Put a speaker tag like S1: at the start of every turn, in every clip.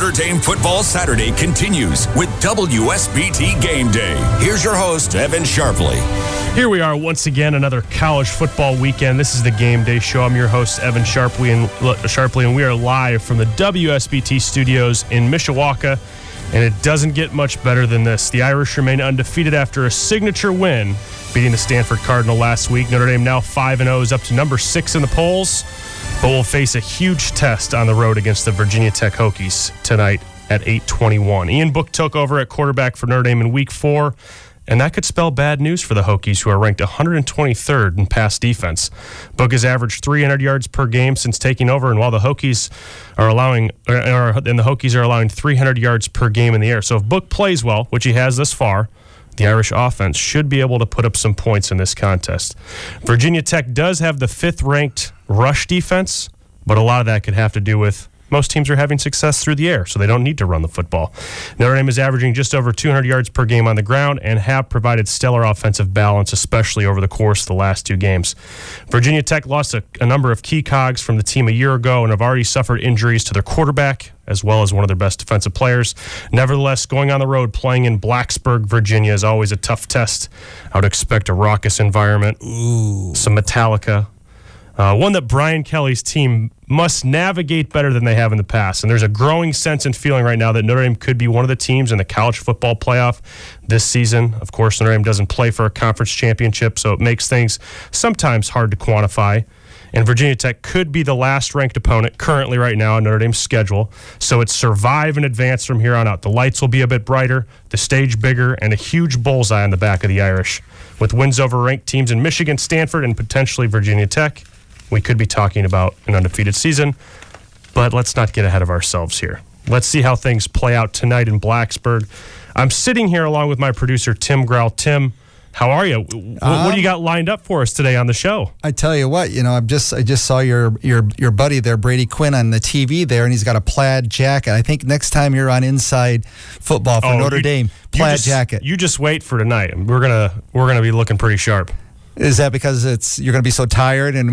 S1: Notre Dame Football Saturday continues with WSBT Game Day. Here's your host, Evan Sharpley.
S2: Here we are once again, another college football weekend. This is the Game Day Show. I'm your host, Evan Sharpley, and we are live from the WSBT studios in Mishawaka. And it doesn't get much better than this. The Irish remain undefeated after a signature win, beating the Stanford Cardinal last week. Notre Dame now 5-0 is up to number 6 in the polls, but will face a huge test on the road against the Virginia Tech Hokies tonight at 8:21. Ian Book took over at quarterback for Notre Dame in Week 4, and that could spell bad news for the Hokies, who are ranked 123rd in pass defense. Book has averaged 300 yards per game since taking over, and while the Hokies are allowing 300 yards per game in the air. So if Book plays well, which he has thus far, the Irish offense should be able to put up some points in this contest. Virginia Tech does have the 5th-ranked rush defense, but a lot of that could have to do with most teams are having success through the air, so they don't need to run the football. Notre Dame is averaging just over 200 yards per game on the ground and have provided stellar offensive balance, especially over the course of the last 2 games. Virginia Tech lost a number of key cogs from the team a year ago and have already suffered injuries to their quarterback, as well as one of their best defensive players. Nevertheless, going on the road, playing in Blacksburg, Virginia, is always a tough test. I would expect a raucous environment, some Metallica, one that Brian Kelly's team must navigate better than they have in the past. And there's a growing sense and feeling right now that Notre Dame could be one of the teams in the college football playoff this season. Of course, Notre Dame doesn't play for a conference championship, so it makes things sometimes hard to quantify. And Virginia Tech could be the last ranked opponent currently right now on Notre Dame's schedule. So it's survive and advance from here on out. The lights will be a bit brighter, the stage bigger, and a huge bullseye on the back of the Irish. With wins over ranked teams in Michigan, Stanford, and potentially Virginia Tech, we could be talking about an undefeated season. But let's not get ahead of ourselves here. Let's see how things play out tonight in Blacksburg. I'm sitting here along with my producer, Tim Grell. Tim, how are you? What do you got lined up for us today on the show?
S3: I tell you what, I just saw your buddy there, Brady Quinn, on the TV there, and he's got a plaid jacket. I think next time you're on Inside Football for Notre Dame, plaid jacket.
S2: You just wait for tonight. We're gonna be looking pretty sharp.
S3: Is that because you're going to be so tired and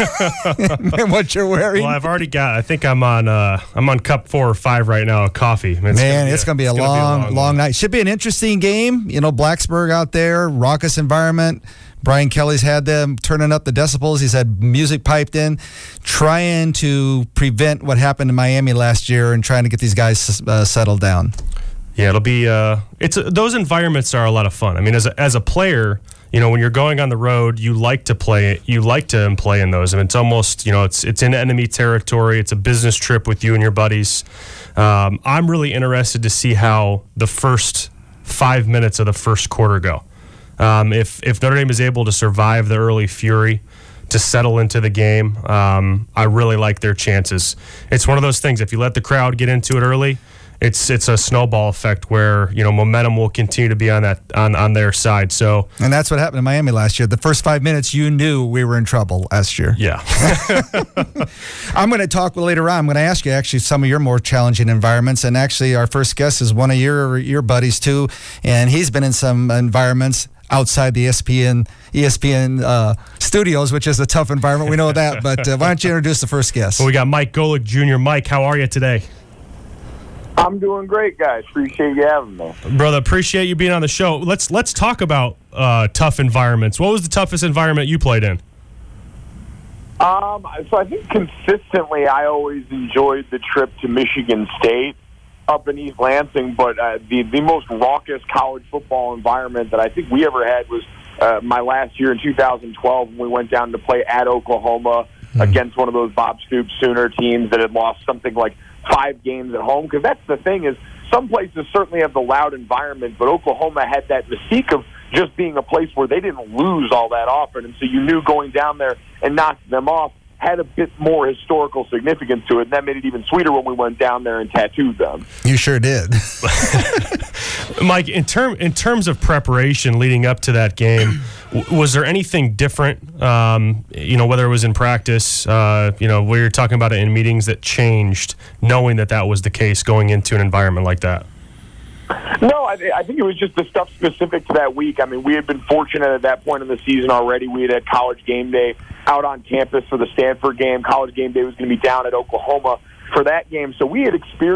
S3: what you're wearing?
S2: Well, I've already got. I think I'm on cup 4 or 5 right now of coffee.
S3: It's going to be a long night. Should be an interesting game. Blacksburg out there, raucous environment. Brian Kelly's had them turning up the decibels. He's had music piped in, trying to prevent what happened in Miami last year and trying to get these guys settled down.
S2: Yeah, it'll be. Those environments are a lot of fun. I mean, as a player, when you're going on the road, you like to play in those. I mean, it's almost, it's in enemy territory. It's a business trip with you and your buddies. I'm really interested to see how the first 5 minutes of the first quarter go. If Notre Dame is able to survive the early fury, to settle into the game, I really like their chances. It's one of those things, if you let the crowd get into it early, it's a snowball effect where momentum will continue to be on their side. So,
S3: and that's what happened in Miami last year. The first 5 minutes, you knew we were in trouble last year.
S2: Yeah.
S3: I'm going to talk later on. I'm going to ask you actually some of your more challenging environments. And actually, our first guest is one of your buddies too, and he's been in some environments outside the ESPN studios, which is a tough environment. We know that. But why don't you introduce the first guest?
S2: Well, we got Mike Golick Jr. Mike, how are you today?
S4: I'm doing great, guys. Appreciate you having me.
S2: Brother, appreciate you being on the show. Let's talk about tough environments. What was the toughest environment you played in?
S4: So I think consistently I always enjoyed the trip to Michigan State up in East Lansing, but the most raucous college football environment that I think we ever had was my last year in 2012 when we went down to play at Oklahoma against one of those Bob Stoops Sooner teams that had lost something like 5 games at home. Because that's the thing, is some places certainly have the loud environment, but Oklahoma had that mystique of just being a place where they didn't lose all that often, and so you knew going down there and knocking them off had a bit more historical significance to it, and that made it even sweeter when we went down there and tattooed them.
S3: You sure did.
S2: Mike, in terms of preparation leading up to that game, was there anything different, whether it was in practice, we were talking about it in meetings, that changed knowing that was the case going into an environment like that?
S4: No, I think it was just the stuff specific to that week. I mean, we had been fortunate at that point in the season already. We had College Game Day out on campus for the Stanford game. College Game Day was going to be down at Oklahoma for that game. So we had experienced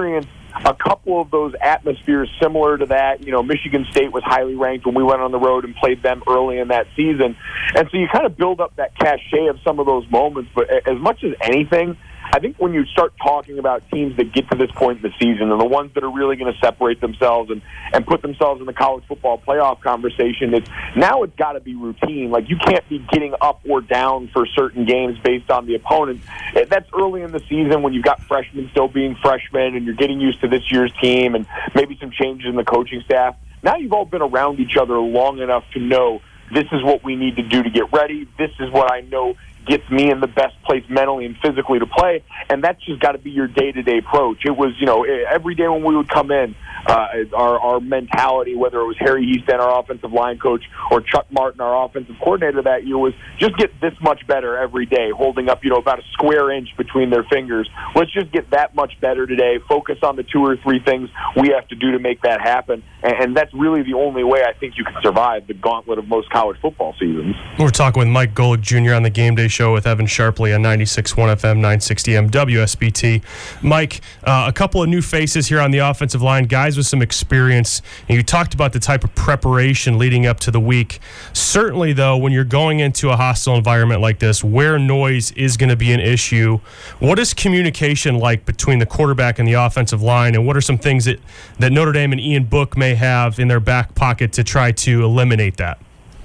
S4: a couple of those atmospheres similar to that. Michigan State was highly ranked when we went on the road and played them early in that season. And so you kind of build up that cachet of some of those moments. But as much as anything, I think when you start talking about teams that get to this point in the season and the ones that are really going to separate themselves and put themselves in the college football playoff conversation, it's got to be routine. Like, you can't be getting up or down for certain games based on the opponent. That's early in the season when you've got freshmen still being freshmen and you're getting used to this year's team and maybe some changes in the coaching staff. Now you've all been around each other long enough to know this is what we need to do to get ready. This is what I know gets me in the best place mentally and physically to play, and that's just got to be your day-to-day approach. It was, every day when we would come in, our mentality, whether it was Harry Easton, our offensive line coach, or Chuck Martin, our offensive coordinator that year, was just get this much better every day, holding up, about a square inch between their fingers. Let's just get that much better today. Focus on the 2 or 3 things we have to do to make that happen, and that's really the only way I think you can survive the gauntlet of most college football seasons.
S2: We're talking with Mike Golic Jr. on the Game Day Show with Evan Sharpley on 96.1 FM, 960M, WSBT. Mike, a couple of new faces here on the offensive line, guys with some experience, and you talked about the type of preparation leading up to the week. Certainly, though, when you're going into a hostile environment like this, where noise is going to be an issue, what is communication like between the quarterback and the offensive line, and what are some things that Notre Dame and Ian Book may have in their back pocket to try to eliminate that?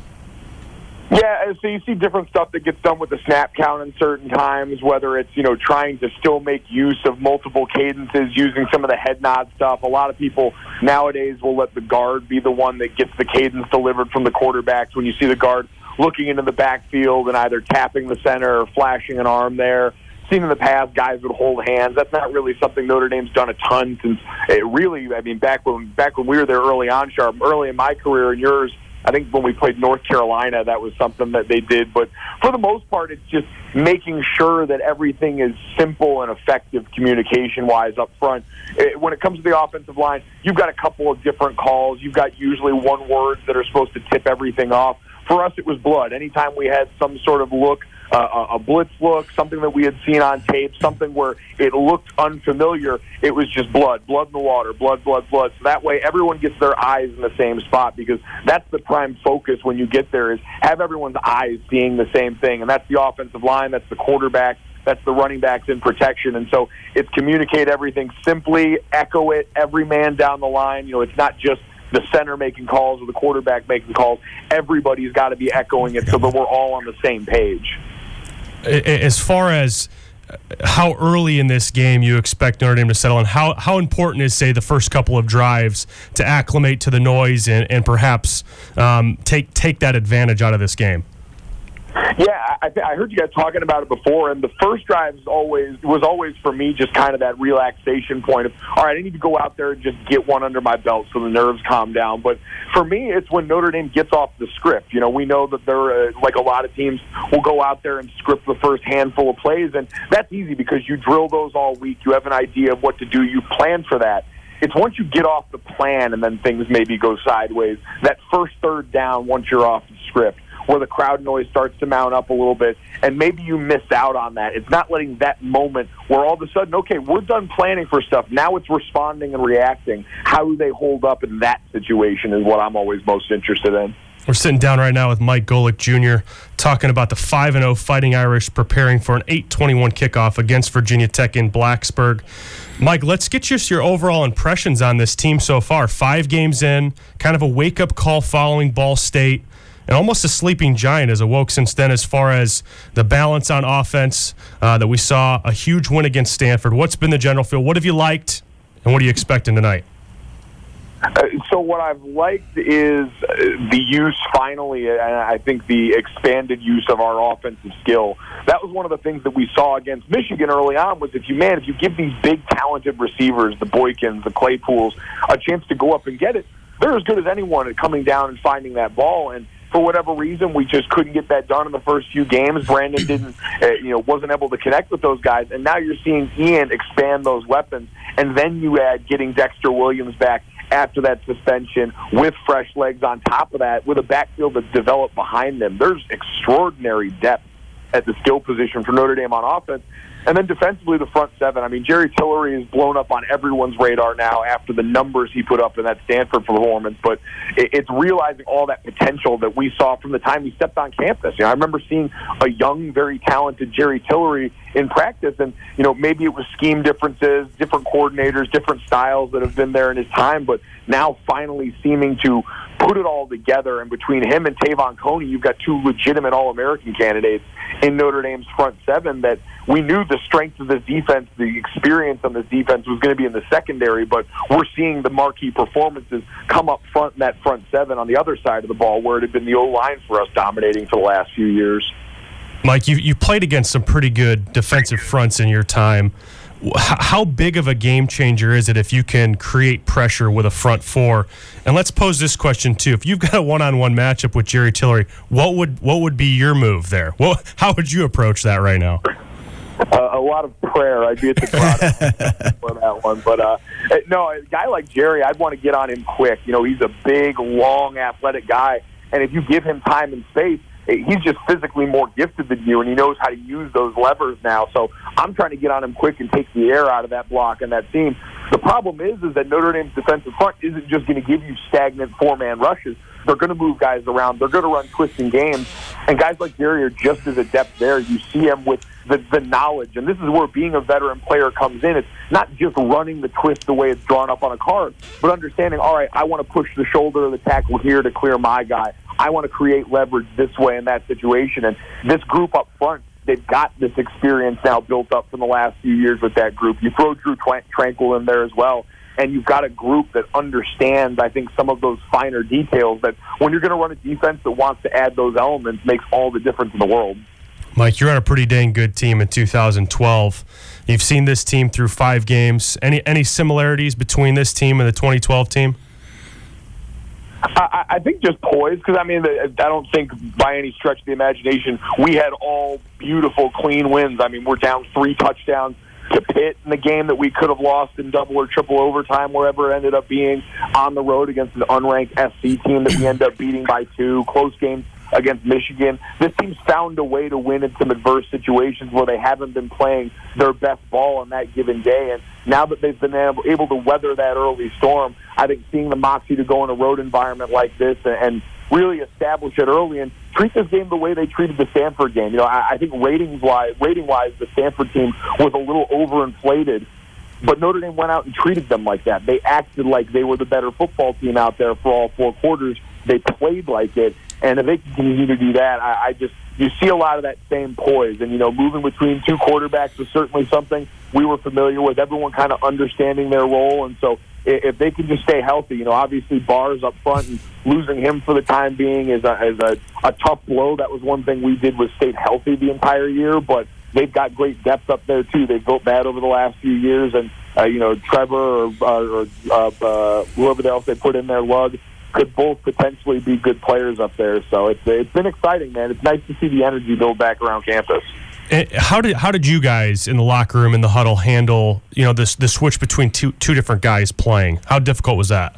S4: Yeah, so you see different stuff that gets done with the snap count in certain times, whether it's, trying to still make use of multiple cadences, using some of the head nod stuff. A lot of people nowadays will let the guard be the one that gets the cadence delivered from the quarterbacks. When you see the guard looking into the backfield and either tapping the center or flashing an arm there. Seen in the past, guys would hold hands. That's not really something Notre Dame's done a ton since back when we were there early on, Sharp, early in my career and yours. I think when we played North Carolina, that was something that they did. But for the most part, it's just making sure that everything is simple and effective communication-wise up front. When it comes to the offensive line, you've got a couple of different calls. You've got usually one words that are supposed to tip everything off. For us, it was blood. Anytime we had some sort of look, a blitz look, something that we had seen on tape, something where it looked unfamiliar, it was just blood in the water, blood. So that way everyone gets their eyes in the same spot, because that's the prime focus when you get there, is have everyone's eyes seeing the same thing. And that's the offensive line, that's the quarterback, that's the running backs in protection. And so it's communicate everything simply, echo it, every man down the line. It's not just the center making calls or the quarterback making calls. Everybody's got to be echoing it so that we're all on the same page.
S2: As far as how early in this game you expect Notre Dame to settle in, how important is, say, the first couple of drives to acclimate to the noise and perhaps take that advantage out of this game?
S4: Yeah, I heard you guys talking about it before, and the first drive was always for me just kind of that relaxation point of, all right, I need to go out there and just get one under my belt so the nerves calm down. But for me, it's when Notre Dame gets off the script. We know that they're, like a lot of teams, will go out there and script the first handful of plays, and that's easy because you drill those all week. You have an idea of what to do. You plan for that. It's once you get off the plan and then things maybe go sideways, that first third down once you're off the script, where the crowd noise starts to mount up a little bit, and maybe you miss out on that. It's not letting that moment where all of a sudden, okay, we're done planning for stuff. Now it's responding and reacting. How do they hold up in that situation is what I'm always most interested in.
S2: We're sitting down right now with Mike Golic Jr. talking about the 5-0 Fighting Irish preparing for an 8:21 kickoff against Virginia Tech in Blacksburg. Mike, let's get just your overall impressions on this team so far. 5 games in, kind of a wake-up call following Ball State, and almost a sleeping giant has awoke since then as far as the balance on offense that we saw. A huge win against Stanford. What's been the general feel? What have you liked, and what are you expecting tonight?
S4: So what I've liked is the use, finally, and I think the expanded use of our offensive skill. That was one of the things that we saw against Michigan early on, was if you give these big, talented receivers, the Boykins, the Claypools, a chance to go up and get it, they're as good as anyone at coming down and finding that ball. And for whatever reason, we just couldn't get that done in the first few games. Brandon wasn't able to connect with those guys. And now you're seeing Ian expand those weapons. And then you add getting Dexter Williams back after that suspension with fresh legs on top of that, with a backfield that's developed behind them. There's extraordinary depth at the skill position for Notre Dame on offense. And then defensively, the front seven. I mean, Jerry Tillery is blown up on everyone's radar now after the numbers he put up in that Stanford performance. But it's realizing all that potential that we saw from the time he stepped on campus. I remember seeing a young, very talented Jerry Tillery in practice, and maybe it was scheme differences, different coordinators, different styles that have been there in his time, but now finally seeming to put it all together. And between him and Tavon Coney, you've got two legitimate All-American candidates in Notre Dame's front seven that we knew the strength of this defense, the experience on this defense was going to be in the secondary, but we're seeing the marquee performances come up front in that front seven on the other side of the ball where it had been the O-line for us dominating for the last few years.
S2: Mike, you played against some pretty good defensive fronts in your time. How big of a game changer is it if you can create pressure with a front four? And let's pose this question too: if you've got a one-on-one matchup with Jerry Tillery, what would be your move there? How would you approach that right now?
S4: A lot of prayer. I'd be at the crowd for that one. But no, a guy like Jerry, I'd want to get on him quick. He's a big, long, athletic guy, and if you give him time and space, he's just physically more gifted than you, and he knows how to use those levers now. So I'm trying to get on him quick and take the air out of that block and that seam. The problem is that Notre Dame's defensive front isn't just going to give you stagnant four-man rushes. They're going to move guys around. They're going to run twisting games. And guys like Jerry are just as adept there. You see him with the knowledge. And this is where being a veteran player comes in. It's not just running the twist the way it's drawn up on a card, but understanding, all right, I want to push the shoulder of the tackle here to clear my guy. I want to create leverage this way in that situation. And this group up front, they've got this experience now built up from the last few years with that group. You throw Drew Tranquill in there as well, and you've got a group that understands, I think, some of those finer details that when you're going to run a defense that wants to add those elements makes all the difference in the world.
S2: Mike, you're on a pretty dang good team in 2012. You've seen this team through 5 games. Any similarities between this team and the 2012 team?
S4: I think just poise, because, I don't think by any stretch of the imagination we had all beautiful, clean wins. We're down 3 touchdowns to Pitt in the game that we could have lost in double or triple overtime, wherever it ended up being, on the road against an unranked SC team that we ended up beating by 2, close games against Michigan. This team's found a way to win in some adverse situations where they haven't been playing their best ball on that given day. And now that they've been able to weather that early storm, I think seeing the moxie to go in a road environment like this and really establish it early and treat this game the way they treated the Stanford game. I think rating-wise, the Stanford team was a little overinflated, but Notre Dame went out and treated them like that. They acted like they were the better football team out there for all 4 quarters. They played like it. And if they can continue to do that, you see a lot of that same poise. And, moving between 2 quarterbacks was certainly something we were familiar with, everyone kind of understanding their role. And so if they can just stay healthy, obviously Barr's up front, and losing him for the time being is a tough blow. That was one thing we did, was stayed healthy the entire year. But they've got great depth up there, too. They've built that over the last few years. And, Trevor or whoever else they put in there, Lug, could both potentially be good players up there. So it's been exciting, man. It's nice to see the energy build back around campus.
S2: How did you guys in the locker room, in the huddle, handle the switch between two different guys playing? How difficult was that?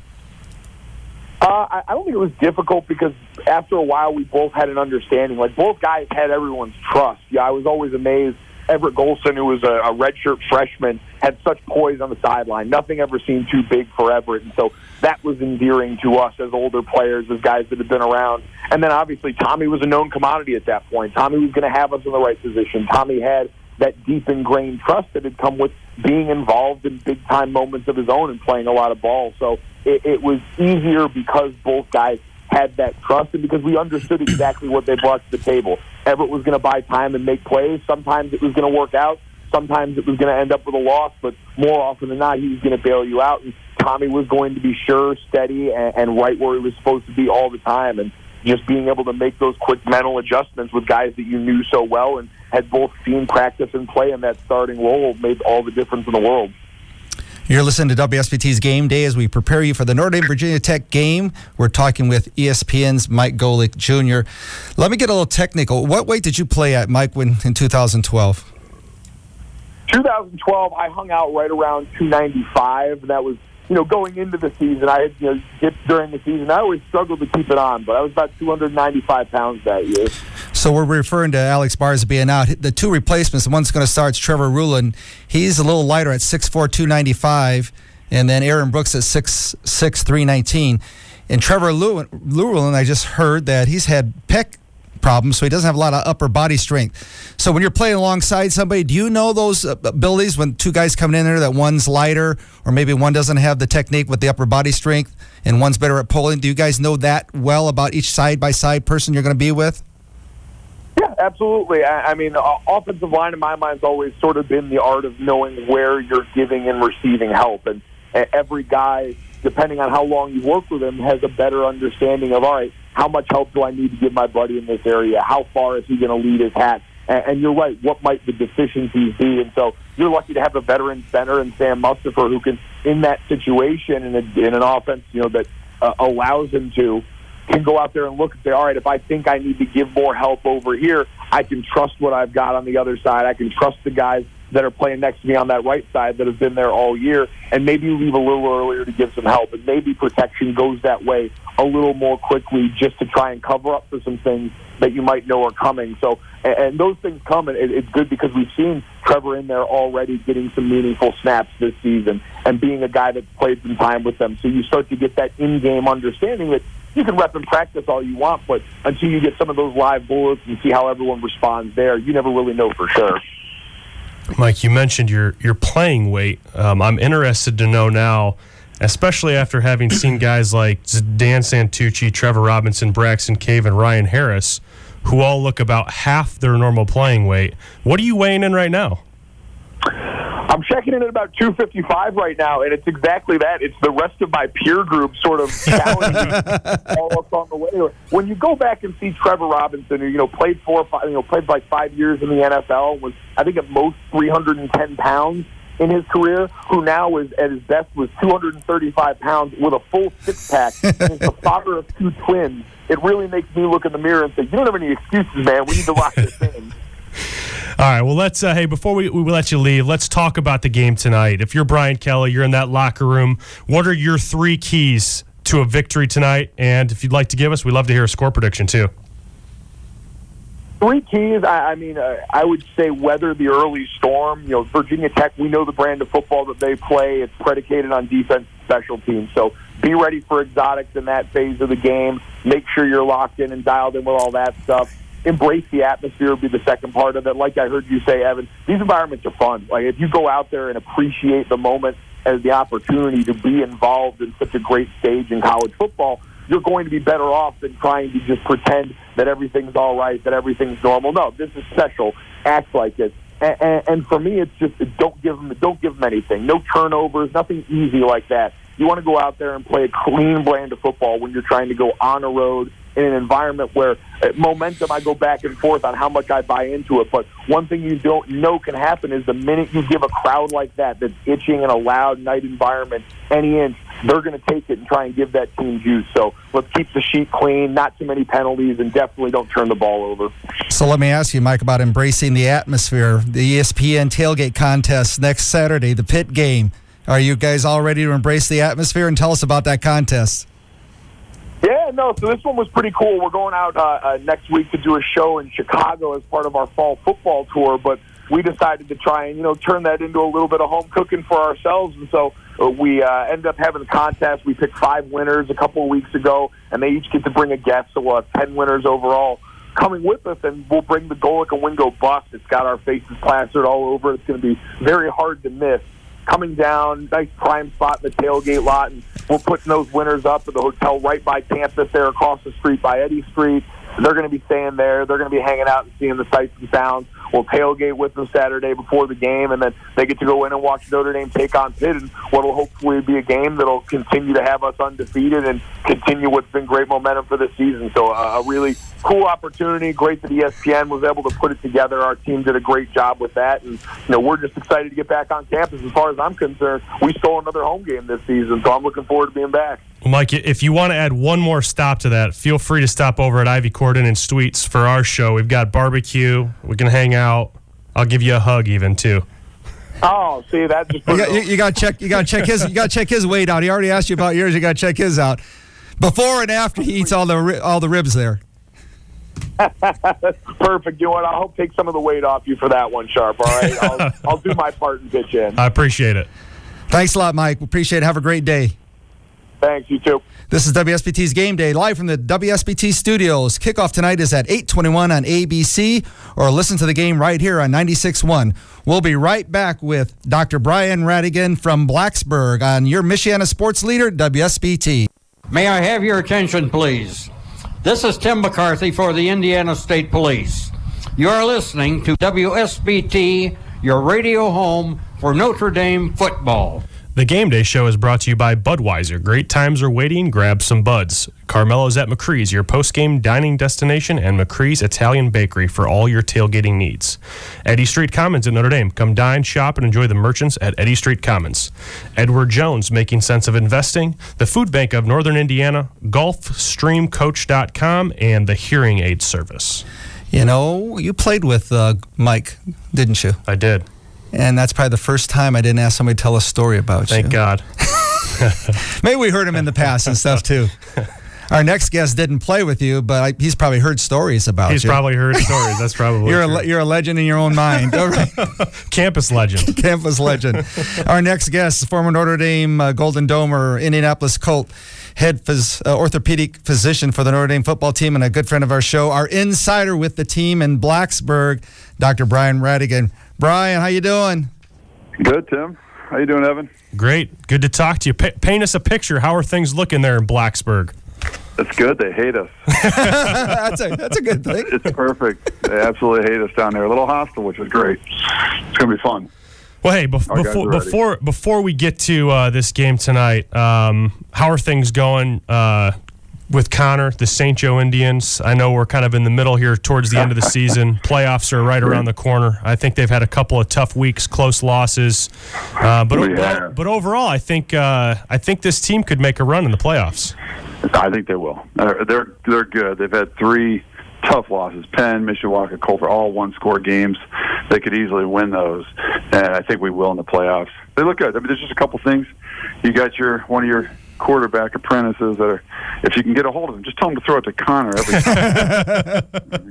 S4: I don't think it was difficult, because after a while we both had an understanding. Like, both guys had everyone's trust. Yeah, I was always amazed. Everett Golson, who was a redshirt freshman, had such poise on the sideline. Nothing ever seemed too big for Everett. And so that was endearing to us as older players, as guys that had been around. And then obviously Tommy was a known commodity at that point. Tommy was going to have us in the right position. Tommy had that deep ingrained trust that had come with being involved in big-time moments of his own and playing a lot of ball. So it was easier because both guys had that trust and because we understood exactly what they brought to the table. Everett was going to buy time and make plays. Sometimes it was going to work out. Sometimes it was going to end up with a loss, but more often than not, he was going to bail you out. And Tommy was going to be sure, steady, and right where he was supposed to be all the time. And just being able to make those quick mental adjustments with guys that you knew so well and had both seen practice and play in that starting role made all the difference in the world.
S3: You're listening to WSBT's Game Day as we prepare you for the Notre Dame Virginia Tech game. We're talking with ESPN's Mike Golic Jr. Let me get a little technical. What weight did you play at, Mike, in 2012?
S4: 2012, I hung out right around 295, and that was, going into the season. I had, dipped during the season. I always struggled to keep it on, but I was about 295 pounds that year.
S3: So we're referring to Alex Bars being out. The two replacements, the one's going to start is Trevor Ruhland. He's a little lighter at 6'4", 295, and then Aaron Brooks at 6'6", 319. And Trevor Ruhland, I just heard that he's had pec problems, so he doesn't have a lot of upper body strength. So when you're playing alongside somebody, do you know those abilities when two guys come in there that one's lighter or maybe one doesn't have the technique with the upper body strength and one's better at pulling? Do you guys know that well about each side-by-side person you're going to be with?
S4: Yeah, absolutely. I mean, offensive line in my mind has always sort of been the art of knowing where you're giving and receiving help. And every guy, depending on how long you work with him, has a better understanding of, all right, how much help do I need to give my buddy in this area? How far is he going to lead his hat? And you're right, what might the deficiencies be? And so you're lucky to have a veteran center in Sam Mustipher who can, in that situation, in an offense that allows him to, can go out there and look and say, all right, if I think I need to give more help over here, I can trust what I've got on the other side. I can trust the guys that are playing next to me on that right side that have been there all year, and maybe leave a little earlier to give some help. And maybe protection goes that way a little more quickly just to try and cover up for some things that you might know are coming. So, and those things come, and it's good because we've seen Trevor in there already getting some meaningful snaps this season and being a guy that's played some time with them. So you start to get that in-game understanding that you can rep and practice all you want, but until you get some of those live bullets and see how everyone responds there, you never really know for sure.
S2: Mike, you mentioned your playing weight. I'm interested to know now, especially after having seen guys like Dan Santucci, Trevor Robinson, Braxton Cave, and Ryan Harris, who all look about half their normal playing weight. What are you weighing in right now?
S4: I'm checking in at about 255 right now, and it's exactly that. It's the rest of my peer group sort of challenging all up on the way. When you go back and see Trevor Robinson, who played played like 5 years in the NFL, was I think at most 310 pounds in his career, who now is at his best was 235 pounds with a full six-pack, and is the father of two twins. It really makes me look in the mirror and say, you don't have any excuses, man. We need to lock this in.
S2: All right, well, let's before we let you leave, let's talk about the game tonight. If you're Brian Kelly, you're in that locker room, what are your 3 keys to a victory tonight? And if you'd like to give us, we'd love to hear a score prediction, too.
S4: 3 keys, I would say weather the early storm. Virginia Tech, we know the brand of football that they play. It's predicated on defense and special teams. So be ready for exotics in that phase of the game. Make sure you're locked in and dialed in with all that stuff. Embrace the atmosphere would be the second part of it. Like I heard you say, Evan, these environments are fun. Like if you go out there and appreciate the moment as the opportunity to be involved in such a great stage in college football, you're going to be better off than trying to just pretend that everything's all right, that everything's normal. No, this is special. Act like it. And for me, it's just don't give them anything. No turnovers, nothing easy like that. You want to go out there and play a clean brand of football when you're trying to go on a road in an environment where momentum, I go back and forth on how much I buy into it. But one thing you don't know can happen is the minute you give a crowd like that that's itching in a loud night environment any inch, they're going to take it and try and give that team juice. So let's keep the sheet clean, not too many penalties, and definitely don't turn the ball over.
S3: So let me ask you, Mike, about embracing the atmosphere. The ESPN tailgate contest next Saturday, the Pitt game. Are you guys all ready to embrace the atmosphere? And tell us about that contest.
S4: Yeah, no, so this one was pretty cool. We're going out next week to do a show in Chicago as part of our fall football tour, but we decided to try and, turn that into a little bit of home cooking for ourselves. And so we ended up having a contest. We picked 5 winners a couple of weeks ago, and they each get to bring a guest, so we'll have 10 winners overall coming with us, and we'll bring the Golic and Wingo bus. It's got our faces plastered all over. It's going to be very hard to miss. Coming down, nice prime spot in the tailgate lot, and we're putting those winners up at the hotel right by campus there across the street by Eddy Street. They're going to be staying there. They're going to be hanging out and seeing the sights and sounds. We'll tailgate with them Saturday before the game, and then they get to go in and watch Notre Dame take on Pitt in what will hopefully be a game that will continue to have us undefeated and continue what's been great momentum for this season. So a really cool opportunity. Great that ESPN was able to put it together. Our team did a great job with that, and we're just excited to get back on campus. As far as I'm concerned, we stole another home game this season, so I'm looking forward to being back.
S2: Mike, if you want to add one more stop to that, feel free to stop over at Ivy Corden and Sweets for our show. We've got barbecue. We can hang out. I'll give you a hug even too.
S4: Oh, see that just
S3: you got to check his weight out. He already asked you about yours. You got to check his out before and after he eats all the ribs there.
S4: Perfect. You know what? I'll take some of the weight off you for that one, Sharp. All right, I'll do my part and pitch in.
S2: I appreciate it.
S3: Thanks a lot, Mike. Appreciate it. Have a great day.
S4: Thanks. You too.
S3: This is WSBT's Game Day, live from the WSBT studios. Kickoff tonight is at 8:21 on ABC, or listen to the game right here on 96.1. We'll be right back with Dr. Brian Radigan from Blacksburg on your Michiana sports leader, WSBT.
S5: May I have your attention, please? This is Tim McCarthy for the Indiana State Police. You are listening to WSBT, your radio home for Notre Dame football.
S2: The Game Day Show is brought to you by Budweiser. Great times are waiting. Grab some buds. Carmelo's at McCree's, your post-game dining destination, and McCree's Italian Bakery for all your tailgating needs. Eddy Street Commons at Notre Dame. Come dine, shop, and enjoy the merchants at Eddy Street Commons. Edward Jones, Making Sense of Investing, the Food Bank of Northern Indiana, GulfStreamCoach.com, and the Hearing Aid Service.
S3: You know, you played with Mike, didn't you?
S2: I did.
S3: And that's probably the first time I didn't ask somebody to tell a story about
S2: Thank
S3: you.
S2: God.
S3: Maybe we heard him in the past and stuff, too. Our next guest didn't play with you, but he's probably heard stories about you.
S2: He's probably heard stories. That's probably
S3: You're a legend in your own mind. All right.
S2: Campus legend.
S3: Campus legend. Our next guest, former Notre Dame Golden Domer, Indianapolis Colt, head orthopedic physician for the Notre Dame football team and a good friend of our show, our insider with the team in Blacksburg, Dr. Brian Radigan. Brian, how you doing?
S6: Good, Tim. How you doing, Evan?
S2: Great. Good to talk to you. Paint us a picture. How are things looking there in Blacksburg?
S6: It's good. They hate us.
S3: That's a good thing.
S6: It's perfect. They absolutely hate us down there. A little hostile, which is great. It's going to be fun.
S2: Well, hey, before we get to this game tonight, how are things going with Connor, the St. Joe Indians? I know we're kind of in the middle here towards the end of the season. Playoffs are right around the corner. I think they've had a couple of tough weeks, close losses. But overall, I think this team could make a run in the playoffs.
S6: I think they will. They're good. They've had 3 tough losses. Penn, Mishawaka, Colfer, all one-score games. They could easily win those, and I think we will in the playoffs. They look good. I mean, there's just a couple things. You got one of your quarterback apprentices that are, if you can get a hold of them, just tell them to throw it to Connor every time.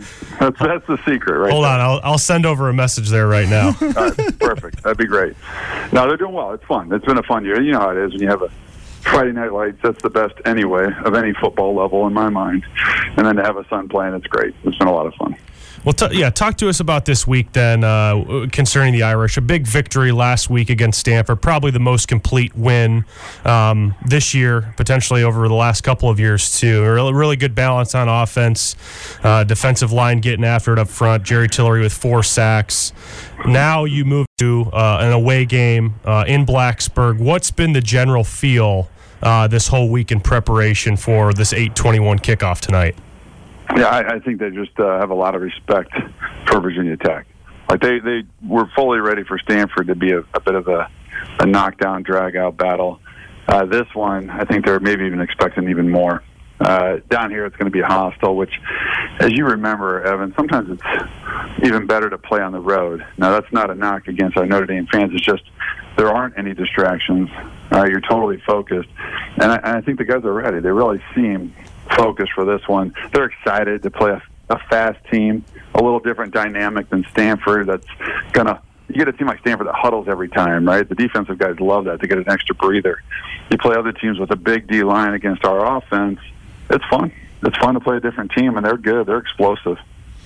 S6: that's the secret, right?
S2: Hold on, I'll send over a message there right now.
S6: All right, perfect. That'd be great. No, they're doing well. It's fun. It's been a fun year. You know how it is when you have a Friday Night Lights. That's the best anyway of any football level in my mind. And then to have a son playing, it's great. It's been a lot of fun.
S2: Well, talk to us about this week then concerning the Irish. A big victory last week against Stanford, probably the most complete win this year, potentially over the last couple of years too. A really good balance on offense, defensive line getting after it up front, Jerry Tillery with 4 sacks. Now you move to an away game in Blacksburg. What's been the general feel this whole week in preparation for this 8:21 kickoff tonight?
S6: Yeah, I think they just have a lot of respect for Virginia Tech. Like they were fully ready for Stanford to be a bit of a knockdown, drag-out battle. This one, I think they're maybe even expecting even more. Down here, it's going to be hostile, which, as you remember, Evan, sometimes it's even better to play on the road. Now, that's not a knock against our Notre Dame fans. It's just there aren't any distractions. You're totally focused. And I think the guys are ready. They really seem focused for this one. They're excited to play a fast team, a little different dynamic than Stanford. That's gonna, you get a team like Stanford that huddles every time, right? The defensive guys love that. They get an extra breather. You play other teams with a big D line against our offense. It's fun. It's fun to play a different team, and they're good. They're explosive.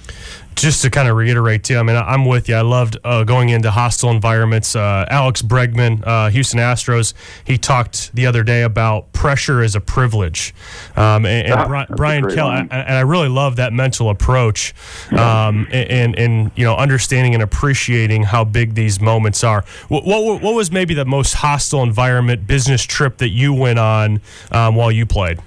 S2: Just to kind of reiterate, too, I mean, I'm with you. I loved going into hostile environments. Alex Bregman, Houston Astros, he talked the other day about pressure is a privilege. Brian Kelly, and I really love that mental approach and you know, understanding and appreciating how big these moments are. What was maybe the most hostile environment business trip that you went on while you played?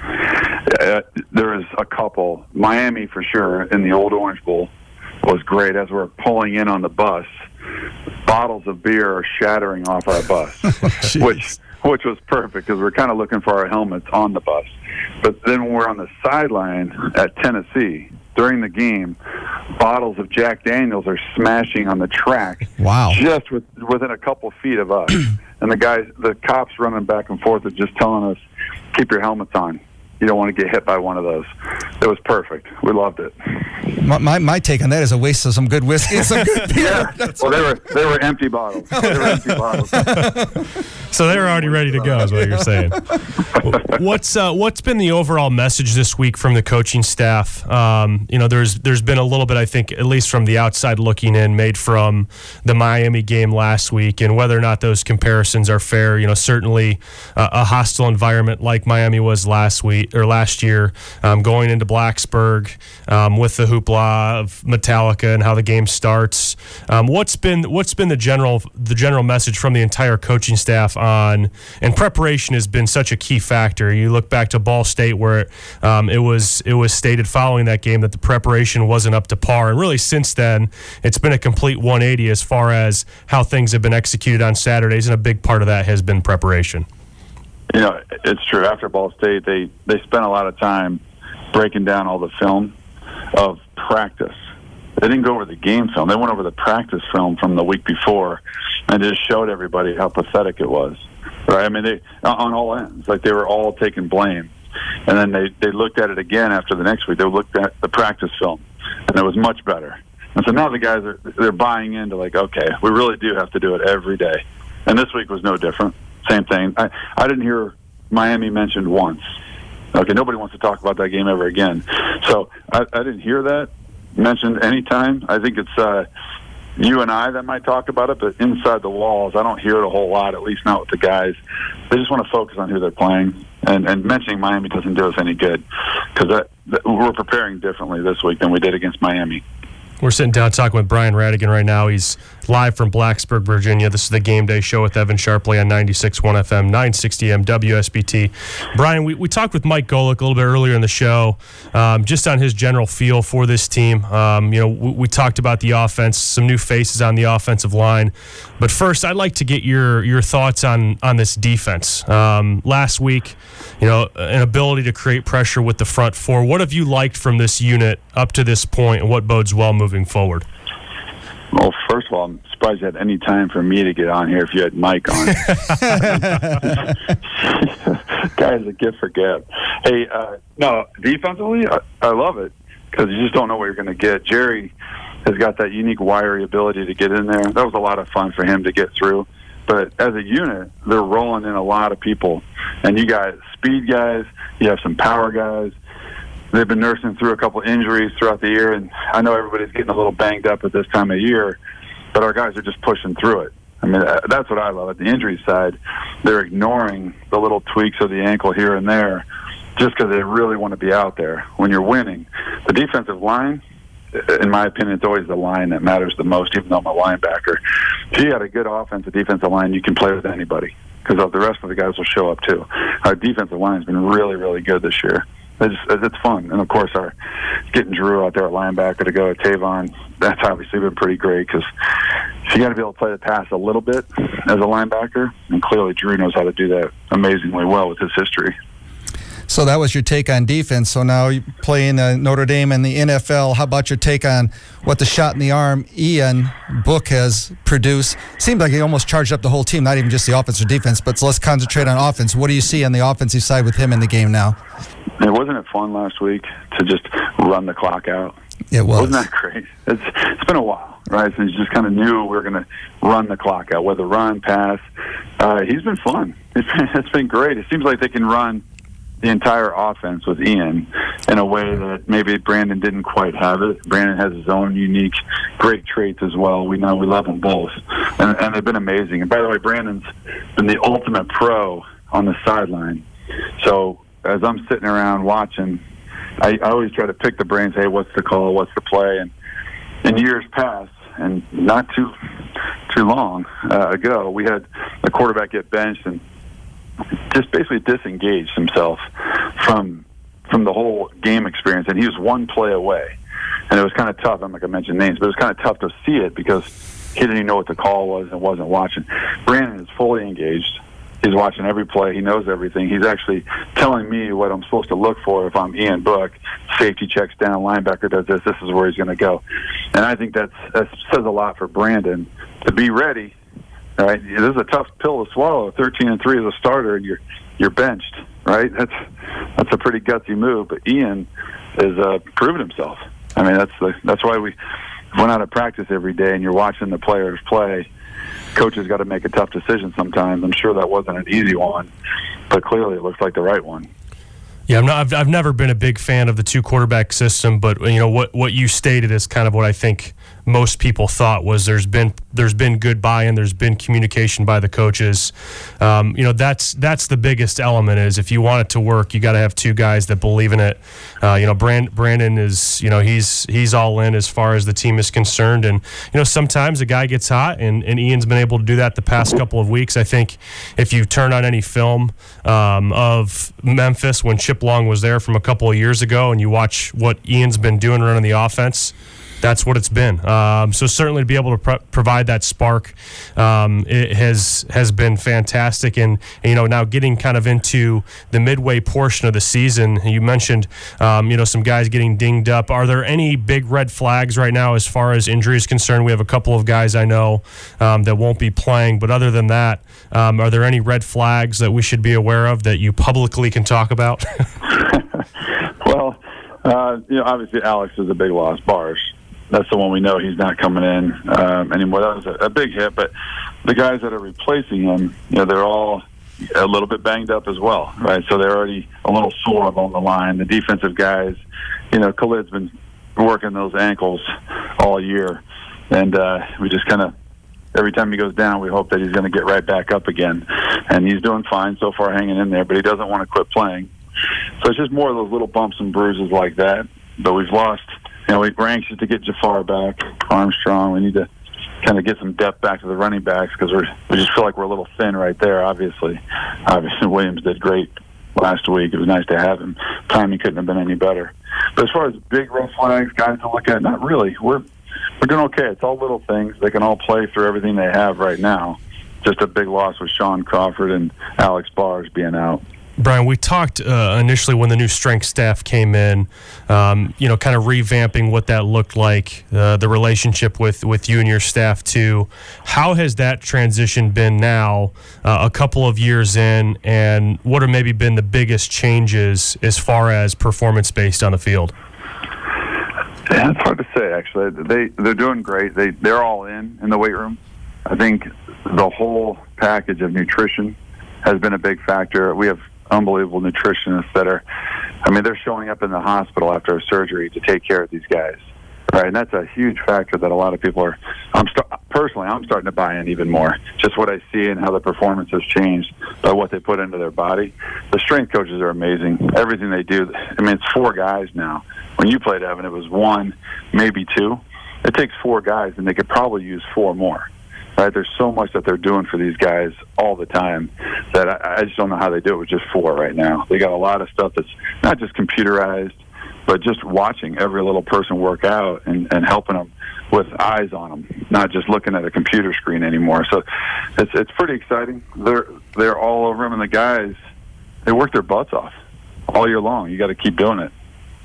S6: There was a couple. Miami, for sure, in the old Orange Bowl was great. As we're pulling in on the bus, bottles of beer are shattering off our bus, which was perfect because we're kind of looking for our helmets on the bus. But then when we're on the sideline at Tennessee, during the game, bottles of Jack Daniels are smashing on the track.
S3: Wow.
S6: Just within a couple feet of us. And the cops running back and forth are just telling us, keep your helmets on. you don't want to get hit by one of those. It was perfect. We loved it.
S3: My take on that is a waste of some good whiskey and some good beer.
S6: Yeah. Well, they were empty bottles. They were empty bottles.
S2: So they were already ready to go, is what you're saying. What's been the overall message this week from the coaching staff? There's been a little bit, I think, at least from the outside looking in, made from the Miami game last week, and whether or not those comparisons are fair. Certainly a hostile environment like Miami was last year, going into Blacksburg with the hoopla of Metallica and how the game starts. What's been the general message from the entire coaching staff on, and preparation has been such a key factor. You look back to Ball State, where it was stated following that game that the preparation wasn't up to par, and really since then it's been a complete 180 as far as how things have been executed on Saturdays, and a big part of that has been preparation.
S6: It's true. After Ball State, they spent a lot of time breaking down all the film of practice. They didn't go over the game film. They went over the practice film from the week before and just showed everybody how pathetic it was. Right? I mean, they on all ends, like they were all taking blame. And then they looked at it again after the next week. They looked at the practice film, and it was much better. And so now the guys they're buying into, like, okay, we really do have to do it every day. And this week was no different. Same thing. I didn't hear Miami mentioned once. Okay, nobody wants to talk about that game ever again. So I didn't hear that mentioned any time. I think it's you and I that might talk about it, but inside the walls, I don't hear it a whole lot, at least not with the guys. They just want to focus on who they're playing. And mentioning Miami doesn't do us any good, because we're preparing differently this week than we did against Miami.
S2: We're sitting down talking with Brian Radigan right now. He's live from Blacksburg, Virginia. This is the Game Day Show with Evan Sharpley on 96.1 FM, 960 AM, WSBT. Brian, we talked with Mike Golick a little bit earlier in the show, just on his general feel for this team. We talked about the offense, some new faces on the offensive line. But first, I'd like to get your thoughts on this defense. Last week, an ability to create pressure with the front four. What have you liked from this unit up to this point, and what bodes well moving forward?
S6: Well, first of all, I'm surprised you had any time for me to get on here if you had Mike on. Guy's a gift for gab. Hey, no, defensively, I love it, because you just don't know what you're going to get. Jerry has got that unique wiry ability to get in there. That was a lot of fun for him to get through. But as a unit, they're rolling in a lot of people. And you got speed guys, you have some power guys. They've been nursing through a couple injuries throughout the year, and I know everybody's getting a little banged up at this time of year, but our guys are just pushing through it. I mean, that's what I love. At the injury side, they're ignoring the little tweaks of the ankle here and there just because they really want to be out there. When you're winning, the defensive line, in my opinion, it's always the line that matters the most, even though I'm a linebacker. If you got a good offensive defensive line, you can play with anybody, because the rest of the guys will show up too. Our defensive line has been really, really good this year. It's fun. And, of course, getting Drew out there at linebacker to go at Tavon, that's obviously been pretty great, because you got to be able to play the pass a little bit as a linebacker, and clearly Drew knows how to do that amazingly well with his history.
S3: So that was your take on defense. So now you playing Notre Dame in the NFL. How about your take on what the shot in the arm Ian Book has produced? Seemed like he almost charged up the whole team, not even just the offense or defense, but let's concentrate on offense. What do you see on the offensive side with him in the game now?
S6: Wasn't it fun last week to just run the clock out?
S3: It was.
S6: Wasn't that great? It's been a while, right? Since you just kind of knew we were going to run the clock out, whether run, pass. He's been fun. It's been great. It seems like they can run the entire offense with Ian in a way that maybe Brandon didn't quite have it. Brandon has his own unique, great traits as well. We know we love them both, and they've been amazing. And by the way, Brandon's been the ultimate pro on the sideline. So as I'm sitting around watching, I always try to pick the brains. Hey, what's the call? What's the play? And in years past, and not too long ago, we had a quarterback get benched and just basically disengaged himself from the whole game experience, and he was one play away. And it was kind of tough. I'm not going to mention names, but it was kind of tough to see it because he didn't even know what the call was and wasn't watching. Brandon is fully engaged. He's watching every play. He knows everything. He's actually telling me what I'm supposed to look for if I'm Ian Book. Safety checks down, linebacker does this. This is where he's going to go. And I think that says a lot for Brandon to be ready. All right, this is a tough pill to swallow. 13-3 as a starter, and you're benched. right? That's a pretty gutsy move. But Ian has proven himself. I mean, that's why we went out of practice every day, and you're watching the players play. Coaches got to make a tough decision sometimes. I'm sure that wasn't an easy one, but clearly it looks like the right one.
S2: Yeah, I've never been a big fan of the 2-quarterback system, but what you stated is kind of what I think most people thought was there's been good buy-in, there's been communication by the coaches. That's the biggest element is if you want it to work, you got to have two guys that believe in it. Brandon is he's all in as far as the team is concerned, and sometimes a guy gets hot, and Ian's been able to do that the past couple of weeks. I think if you turn on any film of Memphis when Chip Long was there from a couple of years ago, and you watch what Ian's been doing running the offense, that's what it's been. So certainly to be able to provide that spark, it has been fantastic. And now getting kind of into the midway portion of the season, you mentioned some guys getting dinged up. Are there any big red flags right now as far as injury is concerned? We have a couple of guys I know that won't be playing, but other than that, are there any red flags that we should be aware of that you publicly can talk about?
S6: Well, obviously Alex is a big loss. Bars. That's the one we know he's not coming in anymore. That was a big hit, but the guys that are replacing him, they're all a little bit banged up as well, right? So they're already a little sore along the line. The defensive guys, Khalid's been working those ankles all year, and we just kind of, every time he goes down, we hope that he's going to get right back up again. And he's doing fine so far, hanging in there, but he doesn't want to quit playing. So it's just more of those little bumps and bruises like that. But we've lost. We're anxious to get Jafar back, Armstrong. We need to kind of get some depth back to the running backs because we just feel like we're a little thin right there, obviously. Williams did great last week. It was nice to have him. Timing couldn't have been any better. But as far as big red flags, guys to look at, not really. We're doing okay. It's all little things. They can all play through everything they have right now. Just a big loss with Sean Crawford and Alex Bars being out.
S2: Brian, we talked initially when the new strength staff came in, kind of revamping what that looked like, the relationship with you and your staff too. How has that transition been now, a couple of years in, and what have maybe been the biggest changes as far as performance-based on the field?
S6: Yeah, it's hard to say, actually. They're doing great. They're all in the weight room. I think the whole package of nutrition has been a big factor. We have unbelievable nutritionists that they're showing up in the hospital after a surgery to take care of these guys, right? And that's a huge factor that a lot of people I'm starting to buy in even more. Just what I see and how the performance has changed by what they put into their body. The strength coaches are amazing. Everything they do. It's 4 guys now. When you played, Evan, it was 1, maybe 2. It takes 4 guys, and they could probably use 4 more. Right? There's so much that they're doing for these guys all the time that I just don't know how they do it with just 4 right now. They got a lot of stuff that's not just computerized, but just watching every little person work out and helping them with eyes on them, not just looking at a computer screen anymore. So it's pretty exciting. They're all over them, and the guys, they work their butts off all year long. You got to keep doing it.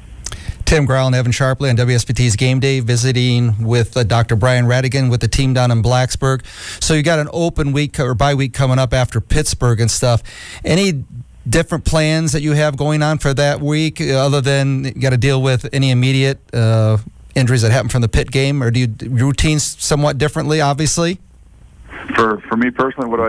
S3: Tim Growl and Evan Sharpley on WSBT's Game Day, visiting with Dr. Brian Radigan with the team down in Blacksburg. So you got an open week or bye week coming up after Pittsburgh and stuff. Any different plans that you have going on for that week other than you got to deal with any immediate injuries that happen from the Pitt game, or do you routines somewhat differently, obviously?
S6: For me personally, what do I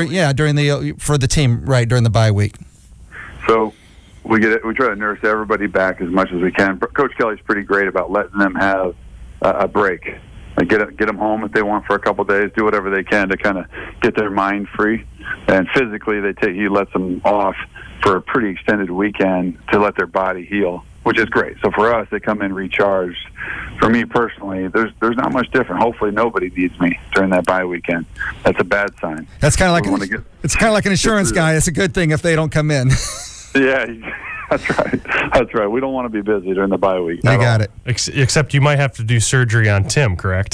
S6: do?
S3: For the team, right, during the bye week.
S6: So we try to nurse everybody back as much as we can. Coach Kelly's pretty great about letting them have a break. Like get them home if they want for a couple of days, do whatever they can to kind of get their mind free. And physically, he lets them off for a pretty extended weekend to let their body heal, which is great. So for us, they come in recharged. For me personally, there's not much different. Hopefully, nobody needs me during that bye weekend. That's a bad sign.
S3: That's kind of like it's kind of like an insurance guy. It's a good thing if they don't come in.
S6: Yeah, that's right. That's right. We don't want to be busy during the bye week.
S3: I got it.
S2: Except you might have to do surgery on Tim, correct?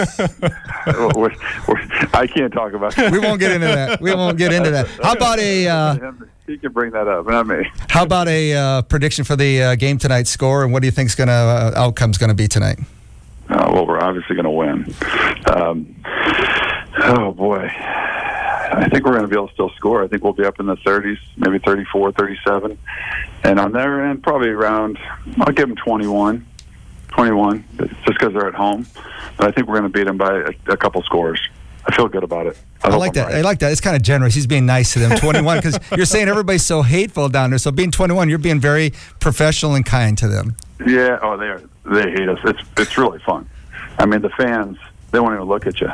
S6: I can't talk about it.
S3: We won't get into that. How about
S6: he can bring that up, not me.
S3: How about a prediction for the game tonight score, and what do you think outcome's going to be tonight?
S6: Well, we're obviously going to win. Oh boy, I think we're going to be able to still score. I think we'll be up in the 30s, maybe 34, 37. And on their end, probably around, I'll give them 21, just because they're at home. But I think we're going to beat them by a couple scores. I feel good about it.
S3: I like that. Right. I like that. It's kind of generous. He's being nice to them. 21, because you're saying everybody's so hateful down there. So being 21, you're being very professional and kind to them.
S6: Yeah. Oh, they hate us. It's really fun. I mean, the fans, they won't even look at you.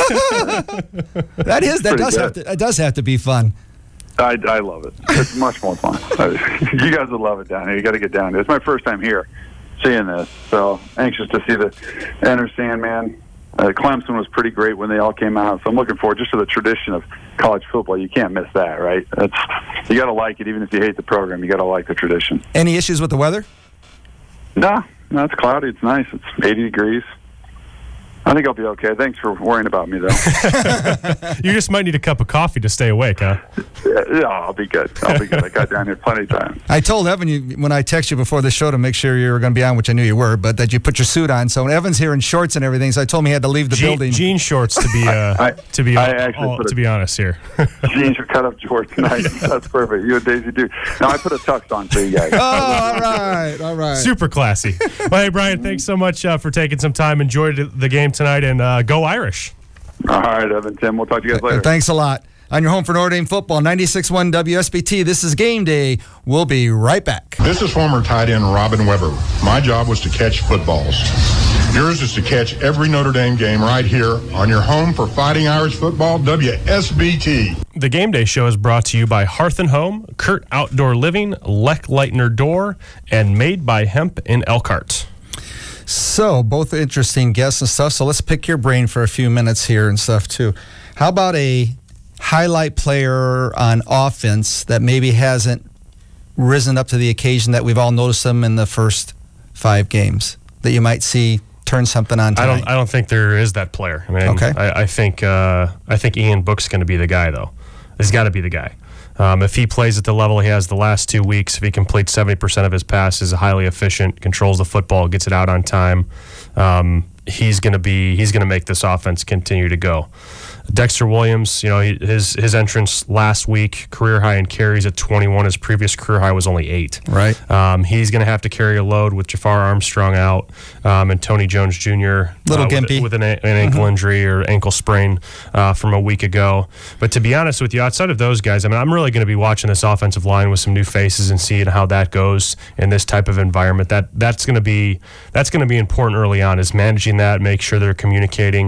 S3: That does have to be fun.
S6: I love it. It's much more fun. You guys would love it down here. You got to get down here. It's my first time here seeing this, so anxious to see the Enter Sandman. Clemson was pretty great when they all came out, so I'm looking forward just to the tradition of college football. You can't miss that, right? You got to like it, even if you hate the program. You got to like the tradition.
S3: Any issues with the weather?
S6: No, it's cloudy. It's nice. It's 80 degrees. I think I'll be okay. Thanks for worrying about me, though.
S2: You just might need a cup of coffee to stay awake, huh?
S6: Yeah, I'll be good. I got down here plenty of times.
S3: I told Evan when I texted you before the show to make sure you were going to be on, which I knew you were, but that you put your suit on. So Evan's here in shorts and everything, so I told him he had to leave the building.
S2: Jean shorts, to be honest here.
S6: Jeans are cut up shorts. Nice. That's perfect. You and Daisy do. Now I put a tux on for you guys.
S3: Oh, all right.
S2: Super classy. Well, hey, Brian, thanks so much for taking some time. Enjoyed the game tonight, and go Irish.
S6: All right, Evan, Tim. We'll talk to you guys later.
S3: Thanks a lot. On your home for Notre Dame football, 96.1 WSBT. This is Game Day. We'll be right back.
S7: This is former tight end Robin Weber. My job was to catch footballs. Yours is to catch every Notre Dame game right here on your home for Fighting Irish football, WSBT.
S2: The Game Day show is brought to you by Hearth & Home, Kurt Outdoor Living, Lech Leitner Door, and Made by Hemp in Elkhart.
S3: So, both interesting guests and stuff. So let's pick your brain for a few minutes here and stuff, too. How about a highlight player on offense that maybe hasn't risen up to the occasion that we've all noticed them in the first 5 games that you might see turn something on tonight?
S2: I don't think there is that player. I mean,
S3: okay.
S2: I think Ian Book's going to be the guy, though. He's got to be the guy. If he plays at the level he has the last 2 weeks, if he completes 70% of his passes, highly efficient, controls the football, gets it out on time, he's going to make this offense continue to go. Dexter Williams, his entrance last week, career high in carries at 21. His previous career high was only 8.
S3: Right.
S2: He's going to have to carry a load with Jafar Armstrong out and Tony Jones Jr.
S3: Little gimpy.
S2: with an ankle injury or ankle sprain from a week ago. But to be honest with you, outside of those guys, I mean, I'm really going to be watching this offensive line with some new faces and seeing how that goes in this type of environment. That's going to be important early on, is managing that, make sure they're communicating.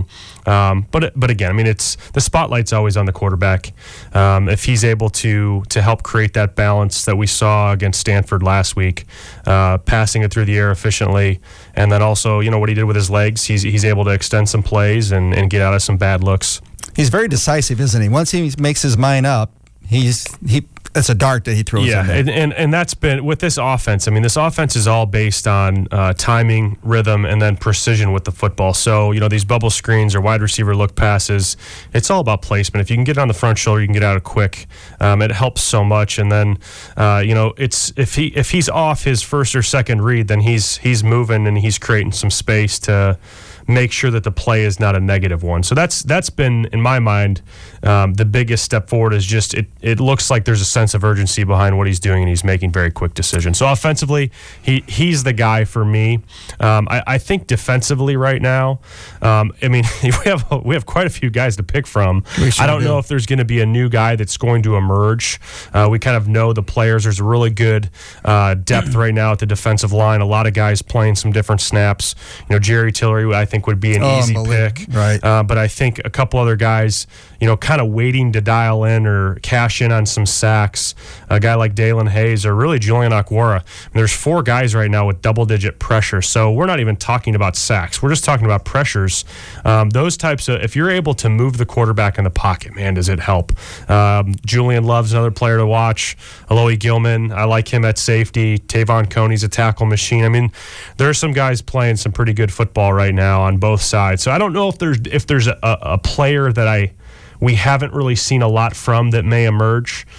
S2: But again, I mean, the spotlight's always on the quarterback. If he's able to help create that balance that we saw against Stanford last week, passing it through the air efficiently, and then also, what he did with his legs, he's able to extend some plays and get out of some bad looks.
S3: He's very decisive, isn't he? Once he makes his mind up, it's a dart that he throws in there.
S2: And that's been with this offense. I mean, this offense is all based on timing, rhythm, and then precision with the football. So, these bubble screens or wide receiver look passes, it's all about placement. If you can get on the front shoulder, you can get out of quick. It helps so much. And then, it's if he's off his first or second read, then he's moving and he's creating some space to make sure that the play is not a negative one. So that's been, in my mind, the biggest step forward. Is just it looks like there's a sense of urgency behind what he's doing, and he's making very quick decisions. So offensively, he's the guy for me. I think defensively right now, I mean, we have quite a few guys to pick from. I don't know if there's going to be a new guy that's going to emerge. We kind of know the players. There's a really good depth right now at the defensive line. A lot of guys playing some different snaps. Jerry Tillery, I think, would be an easy pick.
S3: Right.
S2: But I think a couple other guys, kind of waiting to dial in or cash in on some sacks. A guy like Dalen Hayes or really Julian Okwara. There's 4 guys right now with double-digit pressure. So we're not even talking about sacks. We're just talking about pressures. Those types of, if you're able to move the quarterback in the pocket, man, does it help. Julian Love's another player to watch. Alohi Gilman, I like him at safety. Tavon Coney's a tackle machine. I mean, there are some guys playing some pretty good football right now on both sides. So I don't know if there's a player that we haven't really seen a lot from that may emerge.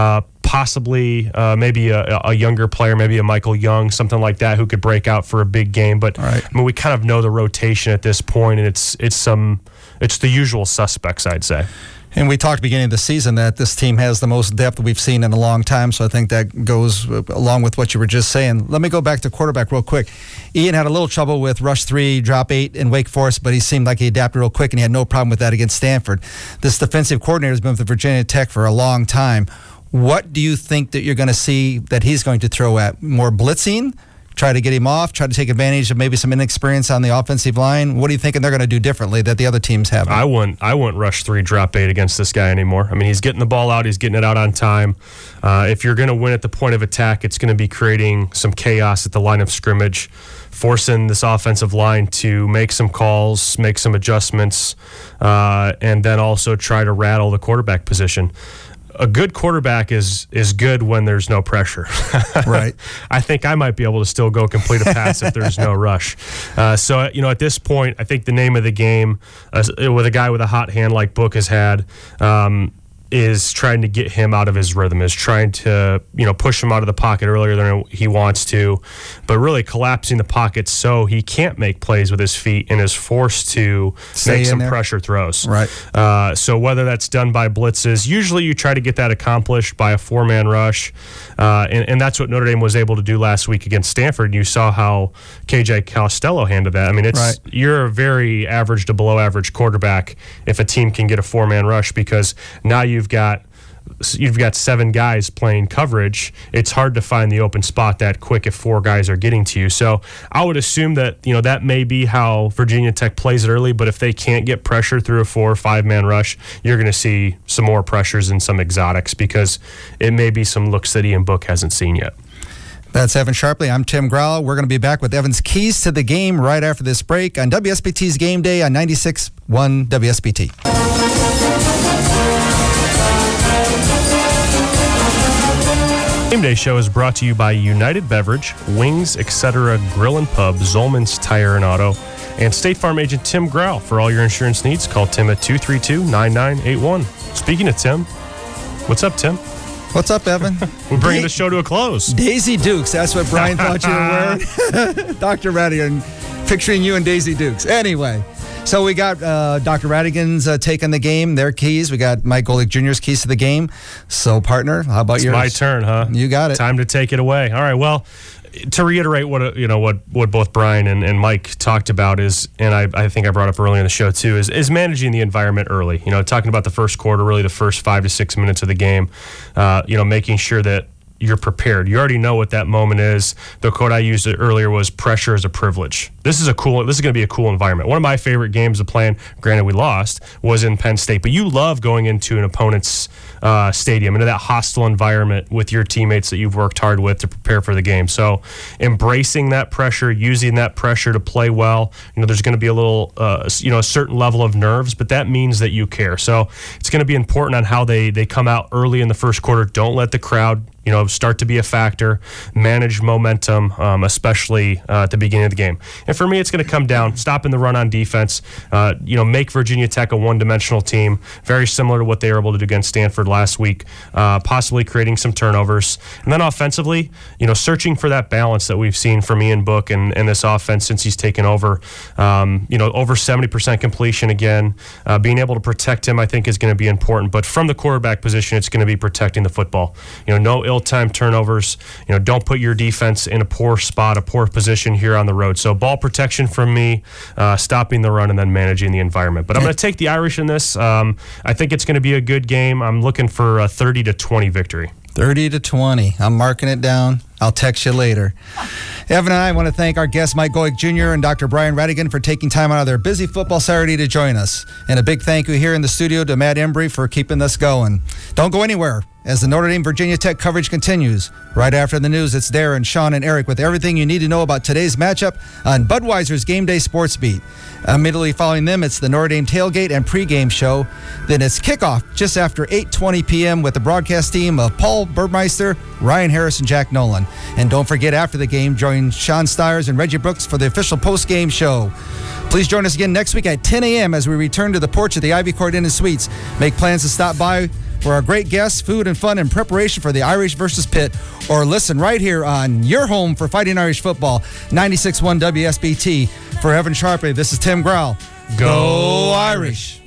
S2: Possibly maybe a younger player, maybe a Michael Young, something like that, who could break out for a big game. But
S3: right.
S2: I mean, we kind of know the rotation at this point, and it's the usual suspects, I'd say.
S3: And we talked at the beginning of the season that this team has the most depth we've seen in a long time, so I think that goes along with what you were just saying. Let me go back to quarterback real quick. Ian had a little trouble with rush 3, drop 8 in Wake Forest, but he seemed like he adapted real quick, and he had no problem with that against Stanford. This defensive coordinator has been with Virginia Tech for a long time. What do you think that you're going to see that he's going to throw at? More blitzing? Try to get him off, try to take advantage of maybe some inexperience on the offensive line? What are you thinking they're going to do differently that the other teams haven't?
S2: I wouldn't rush 3, drop 8 against this guy anymore. I mean, he's getting the ball out. He's getting it out on time. If you're going to win at the point of attack, it's going to be creating some chaos at the line of scrimmage, forcing this offensive line to make some calls, make some adjustments, and then also try to rattle the quarterback position. A good quarterback is good when there's no pressure.
S3: Right.
S2: I think I might be able to still go complete a pass if there's no rush. So, at this point, I think the name of the game with a guy with a hot hand like Book has had is trying to get him out of his rhythm, is trying to, push him out of the pocket earlier than he wants to, but really collapsing the pocket so he can't make plays with his feet and is forced to make some pressure throws.
S3: Right.
S2: So whether that's done by blitzes, usually you try to get that accomplished by a 4-man rush, and that's what Notre Dame was able to do last week against Stanford. You saw how KJ Costello handled that. I mean, you're a very average to below average quarterback if a team can get a 4-man rush, because now you've got 7 guys playing coverage. It's hard to find the open spot that quick if 4 guys are getting to you. So I would assume that that may be how Virginia Tech plays it early, but if they can't get pressure through a 4 or 5-man rush, you're going to see some more pressures and some exotics, because it may be some looks that Ian Book hasn't seen yet.
S3: That's Evan Sharpley. I'm Tim Growell. We're going to be back with Evan's keys to the game right after this break on WSBT's Game Day on 96.1 WSBT.
S2: Game Day Show is brought to you by United Beverage, Wings, Etc., Grill and Pub, Zolman's Tire and Auto, and State Farm agent Tim Growell. For all your insurance needs, call Tim at 232-9981. Speaking of Tim, what's up, Tim?
S3: What's up, Evan?
S2: We're bringing the show to a close.
S3: Daisy Dukes. That's what Brian thought you were wearing. Dr. Radigan, picturing you in Daisy Dukes. Anyway, so we got Dr. Radigan's take on the game, their keys. We got Mike Golick Jr.'s keys to the game. So, partner, how about yours?
S2: It's my turn, huh?
S3: You got it.
S2: Time to take it away. All right, well, to reiterate what both Brian and Mike talked about is, and I think I brought up earlier in the show too, is managing the environment early. Talking about the first quarter, really the first 5 to 6 minutes of the game. Making sure that you're prepared. You already know what that moment is. The quote I used earlier was "pressure is a privilege." This is going to be a cool environment. One of my favorite games of playing, granted we lost, was in Penn State, but you love going into an opponent's stadium, into that hostile environment with your teammates that you've worked hard with to prepare for the game. So embracing that pressure, using that pressure to play well. There's going to be a little, a certain level of nerves, but that means that you care. So it's going to be important on how they come out early in the first quarter. Don't let the crowd start to be a factor. Manage momentum, especially at the beginning of the game. And for me, it's going to come down stopping the run on defense. Make Virginia Tech a one-dimensional team, very similar to what they were able to do against Stanford last week. Possibly creating some turnovers, and then offensively, searching for that balance that we've seen from Ian Book and this offense since he's taken over. Over 70% completion again. Being able to protect him, I think, is going to be important. But from the quarterback position, it's going to be protecting the football. No ill-timed turnovers. Don't put your defense in a poor spot, a poor position here on the road. So ball protection from me, stopping the run, and then managing the environment. But I'm going to take the Irish in this. I think it's going to be a good game. I'm looking for a 30-20 victory.
S3: 30-20. I'm marking it down. I'll text you later. Evan and I want to thank our guests, Mike Golick Jr. and Dr. Brian Radigan, for taking time out of their busy football Saturday to join us. And a big thank you here in the studio to Matt Embry for keeping this going. Don't go anywhere as the Notre Dame Virginia Tech coverage continues. Right after the news, it's Darren, Sean, and Eric with everything you need to know about today's matchup on Budweiser's Game Day Sports Beat. Immediately following them, it's the Notre Dame Tailgate and pregame show. Then it's kickoff just after 8:20 p.m. with the broadcast team of Paul Burmeister, Ryan Harris, and Jack Nolan. And don't forget, after the game, join Sean Stiers and Reggie Brooks for the official post-game show. Please join us again next week at 10 a.m. as we return to the porch of the Ivy Court Inn and Suites. Make plans to stop by for our great guests, food, and fun in preparation for the Irish versus Pitt, or listen right here on your home for Fighting Irish Football, 96.1 WSBT. For Evan Sharpley, this is Tim Growell.
S2: Go Irish!